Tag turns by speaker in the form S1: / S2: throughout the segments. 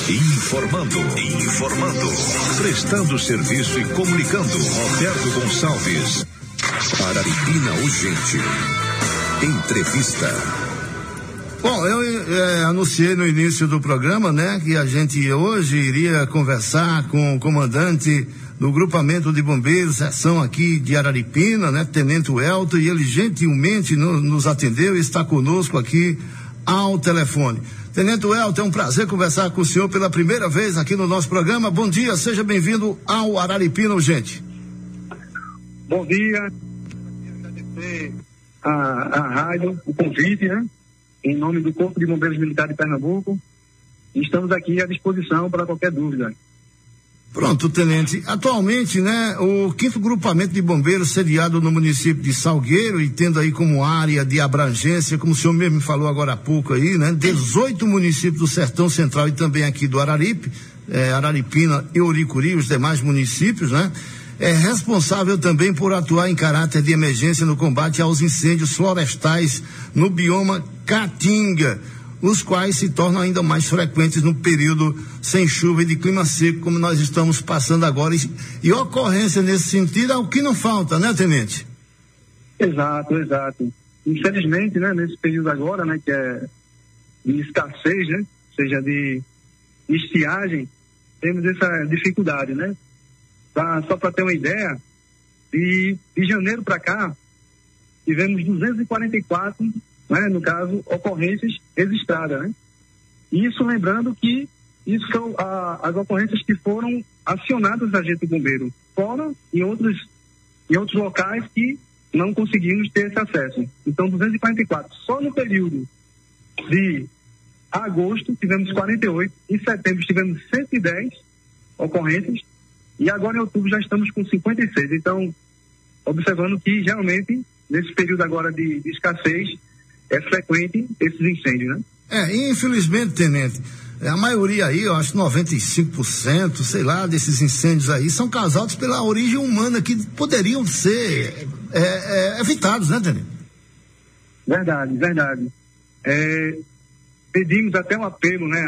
S1: Informando. Prestando serviço e comunicando. Roberto Gonçalves. Araripina Urgente. Entrevista.
S2: Bom, eu anunciei no início do programa, né, que a gente hoje iria conversar com o comandante do grupamento de bombeiros, seção aqui de Araripina, né, Tenente Welton, e ele gentilmente nos atendeu e está conosco aqui ao telefone. Tenente Welton, é um prazer conversar com o senhor pela primeira vez aqui no nosso programa. Bom dia, seja bem-vindo ao Araripina Urgente.
S3: Bom dia, agradecer a rádio, o convite, né? Em nome do Corpo de Bombeiros Militar de Pernambuco, estamos aqui à disposição para qualquer dúvida.
S2: Pronto, tenente. Atualmente, né, o 5º Grupamento de Bombeiros sediado no município de Salgueiro e tendo aí como área de abrangência, como o senhor mesmo falou agora há pouco aí, né, 18 municípios do Sertão Central e também aqui do Araripe, Araripina e Uricuri, os demais municípios, né, é responsável também por atuar em caráter de emergência no combate aos incêndios florestais no bioma Caatinga, os quais se tornam ainda mais frequentes no período sem chuva e de clima seco, como nós estamos passando agora. E ocorrência nesse sentido é o que não falta, né, tenente?
S3: Exato. Infelizmente, né, nesse período agora, né, que é de escassez, né, seja de estiagem, temos essa dificuldade, né? Só para ter uma ideia, de janeiro para cá, tivemos 244, né, no caso, ocorrências registradas, né? Isso lembrando que isso são as ocorrências que foram acionadas a agente bombeiro, fora em outros locais que não conseguimos ter esse acesso. Então, 244. Só no período de agosto tivemos 48, em setembro tivemos 110 ocorrências, e agora em outubro já estamos com 56. Então, observando que realmente, nesse período agora de escassez, é frequente esses incêndios, né?
S2: Infelizmente, tenente, a maioria aí, eu acho 95%, sei lá, desses incêndios aí, são causados pela origem humana que poderiam ser evitados, né, tenente?
S3: Verdade. Pedimos até um apelo, né,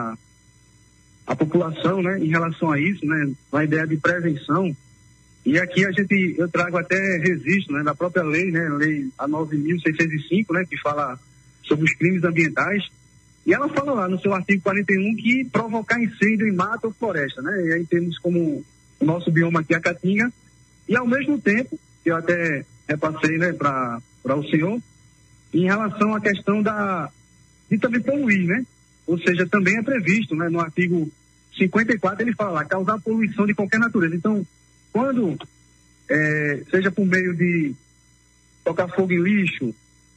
S3: a população, né, em relação a isso, né, a ideia de prevenção. E aqui eu trago até registro, né, da própria lei, né, lei a 9.605, né, que fala sobre os crimes ambientais. E ela fala lá no seu artigo 41 que provocar incêndio em mata ou floresta, né, e aí temos como o nosso bioma aqui a Caatinga. E ao mesmo tempo, que eu até repassei, né, para o senhor, em relação à questão de também poluir, né? Ou seja, também é previsto, né, no artigo 54, ele fala lá, causar poluição de qualquer natureza. Então, quando, seja por meio de tocar fogo em lixo,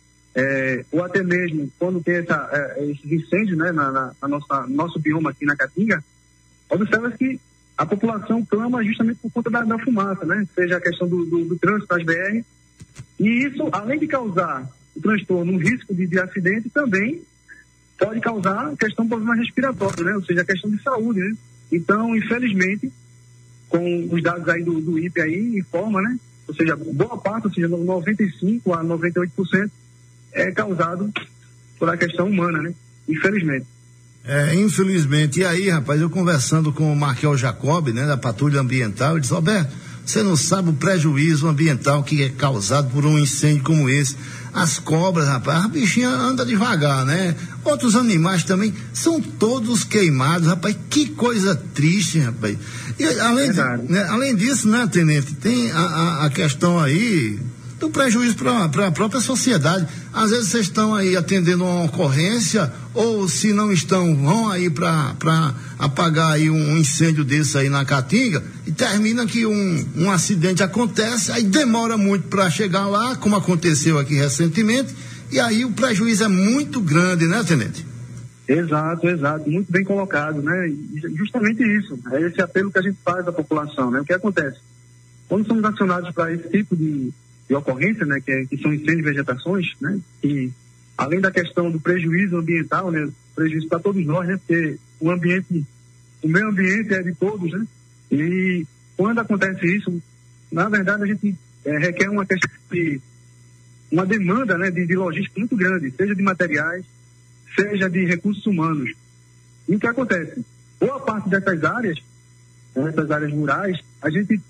S3: ou até mesmo quando tem esses incêndios, né, no nosso bioma aqui na Caatinga, observa que a população clama justamente por conta da fumaça, né? Seja a questão do trânsito nas BR. E isso, além de causar o transtorno, um risco de acidente, também pode causar questão de problema respiratório, né? Ou seja, a questão de saúde, né? Então, infelizmente, com os dados aí do INPE aí, informa, né? Ou seja, boa parte, ou seja, 95% a 98% é causado por a questão humana, né? Infelizmente.
S2: Infelizmente. E aí, rapaz, eu conversando com o Markel Jacob, né, da Patrulha Ambiental, ele disse: Roberto, você não sabe o prejuízo ambiental que é causado por um incêndio como esse. As cobras, rapaz, a bichinha anda devagar, né? Outros animais também são todos queimados, rapaz, que coisa triste, rapaz. E além disso, né, tenente, tem a questão aí do prejuízo para a própria sociedade. Às vezes vocês estão aí atendendo uma ocorrência, ou se não estão, vão aí para apagar aí um incêndio desse aí na Caatinga, e termina que um acidente acontece, aí demora muito para chegar lá, como aconteceu aqui recentemente, e aí o prejuízo é muito grande, né, tenente?
S3: Exato, muito bem colocado, né? E justamente isso, é esse apelo que a gente faz à população, né? O que acontece? Quando somos acionados para esse tipo de ocorrência, né, que são incêndios e vegetações, né, que além da questão do prejuízo ambiental, né, prejuízo para todos nós, né, porque o meio ambiente é de todos, né, e quando acontece isso, na verdade a gente requer uma questão uma demanda, né, de logística muito grande, seja de materiais, seja de recursos humanos. E o que acontece? boa parte dessas áreas rurais, a gente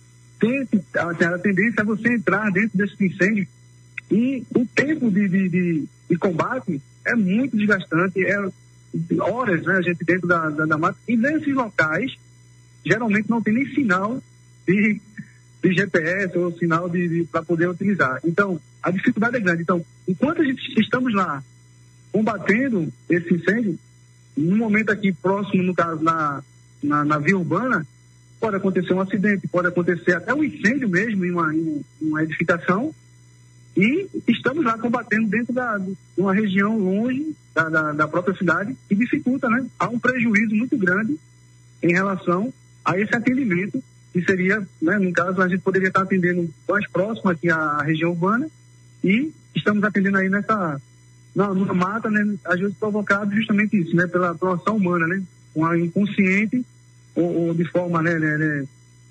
S3: a tendência é você entrar dentro desses incêndios e o tempo de combate é muito desgastante, horas, né, a gente dentro da mata, e nesses locais geralmente não tem nem sinal de GPS ou sinal para poder utilizar. Então, a dificuldade é grande. Então, enquanto a gente estamos lá combatendo esse incêndio, no momento aqui próximo, no caso, na via urbana, pode acontecer um acidente, pode acontecer até um incêndio mesmo em uma edificação, e estamos lá combatendo dentro de uma região longe da própria cidade, que dificulta, né? Há um prejuízo muito grande em relação a esse atendimento, que seria, né, no caso, a gente poderia estar atendendo mais próximo aqui à região urbana, e estamos atendendo aí numa mata, né, às vezes provocado justamente isso, né, pela ação humana, né, com a inconsciente ou de forma, né,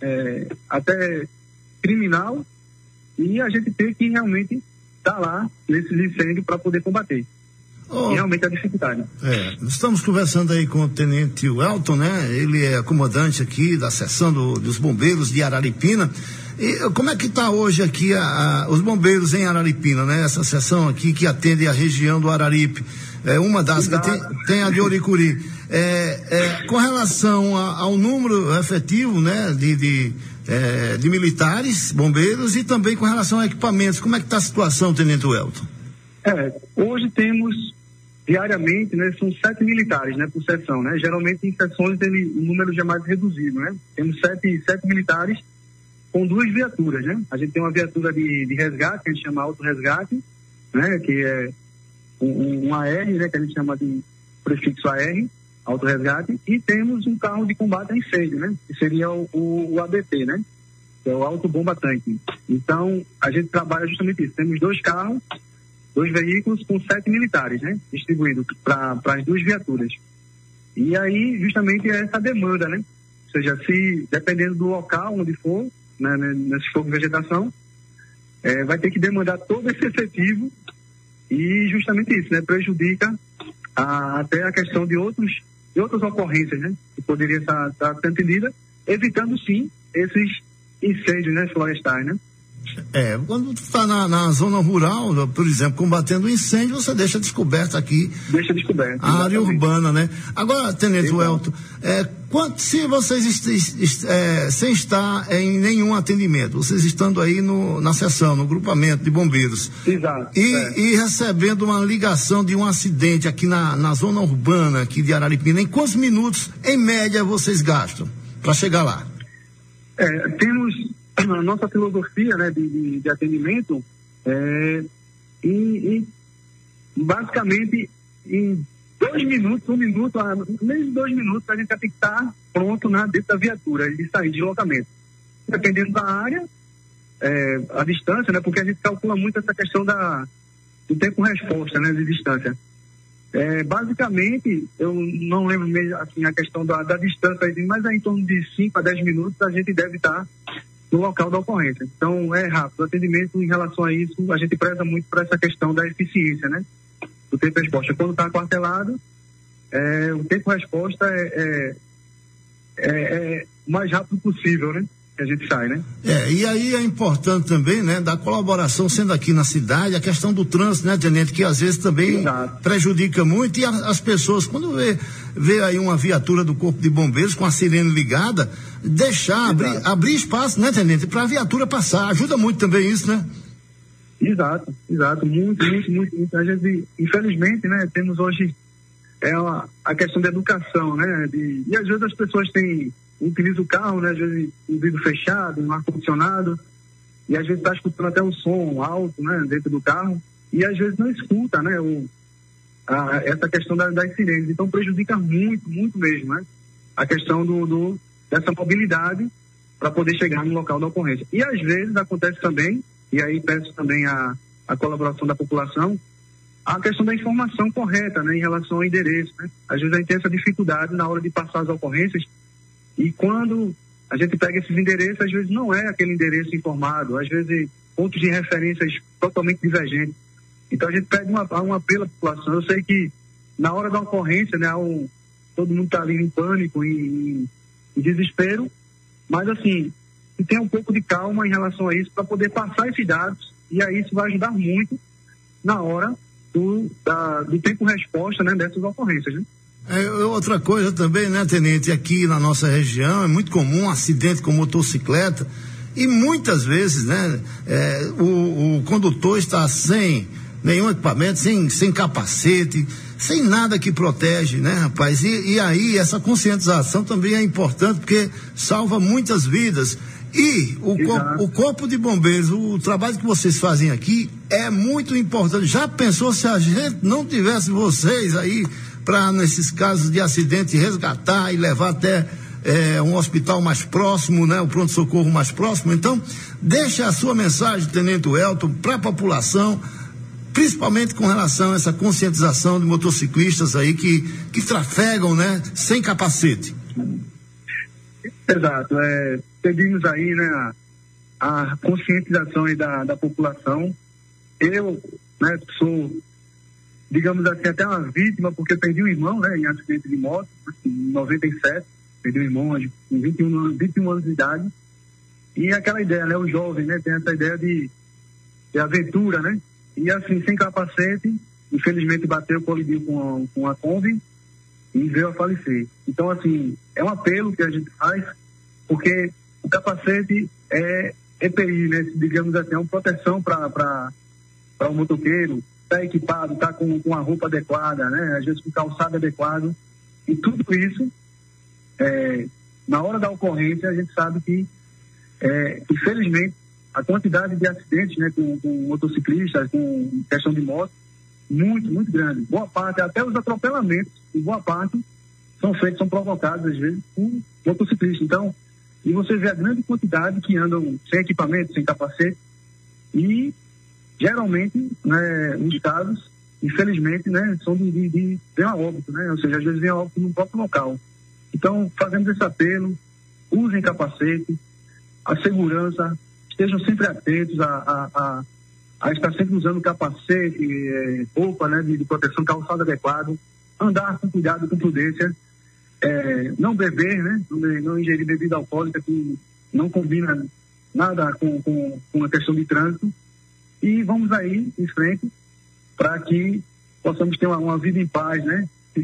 S3: até criminal, e a gente tem que realmente estar lá nesses incêndios para poder combater. E realmente a dificuldade.
S2: Estamos conversando aí com o Tenente Welton, né? Ele é comandante aqui da seção dos bombeiros de Araripina. E como é que está hoje aqui os bombeiros em Araripina, né? Essa seção aqui que atende a região do Araripe. Uma das que tem a de Oricuri. Com relação ao número efetivo, né? De militares, bombeiros, e também com relação a equipamentos. Como é que está a situação, Tenente Welton?
S3: Hoje temos diariamente, né, são 7 militares, né, por seção, né? Geralmente em seções o número já é mais reduzido, né? Temos 7 militares com 2 viaturas, né? A gente tem uma viatura de resgate, que a gente chama auto-resgate, né? Que é um AR, né? Que a gente chama de prefixo AR, auto-resgate, e temos um carro de combate a incêndio, né? Que seria o ABT, né? Que é o auto-bomba tanque. Então, a gente trabalha justamente isso. Temos 2 carros, 2 veículos com 7 militares, né? Distribuídos para as 2 viaturas. E aí, justamente, é essa demanda, né? Ou seja, dependendo do local onde for, né, nesse fogo de vegetação, vai ter que demandar todo esse efetivo, e justamente isso, né? Prejudica até a questão de outras ocorrências, né? Que poderia estar atendida, evitando, sim, esses incêndios, né, florestais, né?
S2: Quando tu está na zona rural, por exemplo, combatendo o incêndio, você deixa descoberto aqui.
S3: Deixa descoberto.
S2: A área urbana, né? Agora, Tenente Welton, se vocês sem estar em nenhum atendimento, vocês estando aí na seção, no grupamento de bombeiros.
S3: Exato.
S2: E recebendo uma ligação de um acidente aqui na zona urbana aqui de Araripina, em quantos minutos, em média, vocês gastam para chegar lá?
S3: Temos a nossa filosofia, né, de atendimento, basicamente em 2 minutos, 1 minuto, menos de 2 minutos, a gente tem que estar pronto dentro da viatura e sair de deslocamento. Dependendo da área, a distância, né, porque a gente calcula muito essa questão do tempo-resposta, né, de distância. Basicamente, eu não lembro mesmo assim, a questão da distância, mas em torno de 5 a 10 minutos a gente deve estar no local da ocorrência. Então, é rápido. O atendimento em relação a isso, a gente preza muito por essa questão da eficiência, né? Do tempo-resposta. Quando está aquartelado, o tempo-resposta é o mais rápido possível, né? Que a gente sai, né?
S2: E aí é importante também, né? Da colaboração, sendo aqui na cidade, a questão do trânsito, né, Tenente, que às vezes também prejudica muito, e as pessoas, quando vê aí uma viatura do Corpo de Bombeiros com a sirene ligada, deixar, abrir espaço, né, Tenente, para a viatura passar. Ajuda muito também isso, né?
S3: Exato. Muito. A gente, infelizmente, né, temos hoje a questão da educação, né? E às vezes as pessoas utilizam o carro, né? Às vezes o vidro fechado, no ar-condicionado, e às vezes está escutando até um som alto, né? Dentro do carro, e às vezes não escuta, né? Essa questão das sirenes. Então prejudica muito mesmo, né? A questão dessa mobilidade para poder chegar no local da ocorrência. E às vezes acontece também, e aí peço também a colaboração da população, a questão da informação correta, né, em relação ao endereço, né? Às vezes a gente tem essa dificuldade na hora de passar as ocorrências, e quando a gente pega esses endereços, às vezes não é aquele endereço informado, às vezes pontos de referências totalmente divergentes. Então a gente pede um apelo à população. Eu sei que na hora da ocorrência, né, há um todo mundo está ali em pânico, em desespero, mas assim, que tenha um pouco de calma em relação a isso para poder passar esses dados, e aí isso vai ajudar muito na hora do tempo-resposta, né, dessas ocorrências, né?
S2: Outra coisa também, né, tenente, aqui na nossa região é muito comum um acidente com motocicleta e muitas vezes, né, o condutor está sem nenhum equipamento, sem capacete, sem nada que protege, né, rapaz? E aí essa conscientização também é importante porque salva muitas vidas. E o Corpo de Bombeiros, o trabalho que vocês fazem aqui é muito importante. Já pensou se a gente não tivesse vocês aí para, nesses casos de acidente, resgatar e levar até um hospital mais próximo, né? O pronto-socorro mais próximo? Então, deixa a sua mensagem, Tenente Welton, para a população, principalmente com relação a essa conscientização de motociclistas aí que trafegam, né? Sem capacete.
S3: Exato, pedimos aí, né, a conscientização aí da população. Eu, né, sou, digamos assim, até uma vítima, porque perdi um irmão, né, em acidente de moto, em 97, perdi um irmão com 21 anos de idade, e aquela ideia, né, o jovem, né, tem essa ideia de aventura, né, e assim, sem capacete, infelizmente colidiu com a Kombi, e veio a falecer. Então, assim, é um apelo que a gente faz, porque o capacete é EPI, né? Digamos assim, é uma proteção para o motoqueiro, está equipado, está com a roupa adequada, né? Às vezes com calçado adequado. E tudo isso, na hora da ocorrência, a gente sabe que, infelizmente, a quantidade de acidentes, né, com motociclistas, com questão de moto, muito, muito grande. Boa parte, até os atropelamentos, em boa parte, são provocados, às vezes, por motociclistas. Então, e você vê a grande quantidade que andam sem equipamento, sem capacete, e, geralmente, né, os casos, infelizmente, né, são de vem a óbito, né? Ou seja, às vezes vem a óbito no próprio local. Então, fazemos esse apelo, usem capacete, a segurança, estejam sempre atentos a estar sempre usando capacete, roupa, né, de proteção, calçado adequado, andar com cuidado, com prudência, não beber, né, não ingerir bebida alcoólica que não combina nada com a questão de trânsito, e vamos aí em frente para que possamos ter uma vida em paz, né,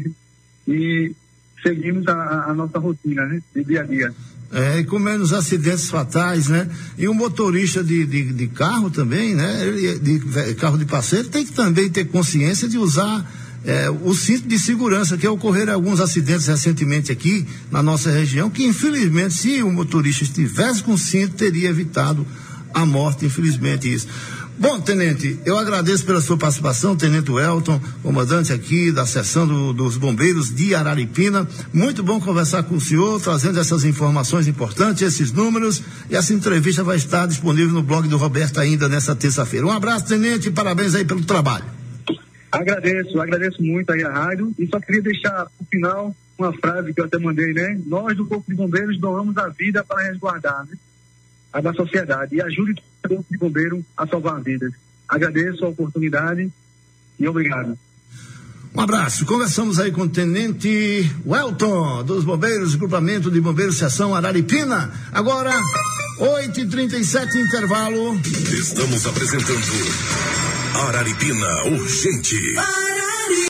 S3: e seguimos a nossa rotina, né, de dia a dia.
S2: E com menos acidentes fatais, né? E o motorista de carro também, né? De carro de passeio, tem que também ter consciência de usar o cinto de segurança, que ocorreram alguns acidentes recentemente aqui na nossa região, que infelizmente, se o motorista estivesse com cinto, teria evitado a morte, infelizmente isso. Bom, tenente, eu agradeço pela sua participação, tenente Welton, comandante aqui da seção dos bombeiros de Araripina. Muito bom conversar com o senhor, trazendo essas informações importantes, esses números, e essa entrevista vai estar disponível no blog do Roberto ainda nessa terça-feira. Um abraço, tenente, e parabéns aí pelo trabalho.
S3: Agradeço muito aí a rádio, e só queria deixar no final uma frase que eu até mandei, né? Nós do Corpo de Bombeiros doamos a vida para resguardar, né, a da sociedade, e ajude o Corpo de Bombeiro a salvar vidas. Agradeço a oportunidade e obrigado.
S2: Um abraço. Conversamos aí com o tenente Welton, dos bombeiros, grupamento de bombeiros, seção Araripina. Agora, 8h37, intervalo.
S1: Estamos apresentando Araripina Urgente.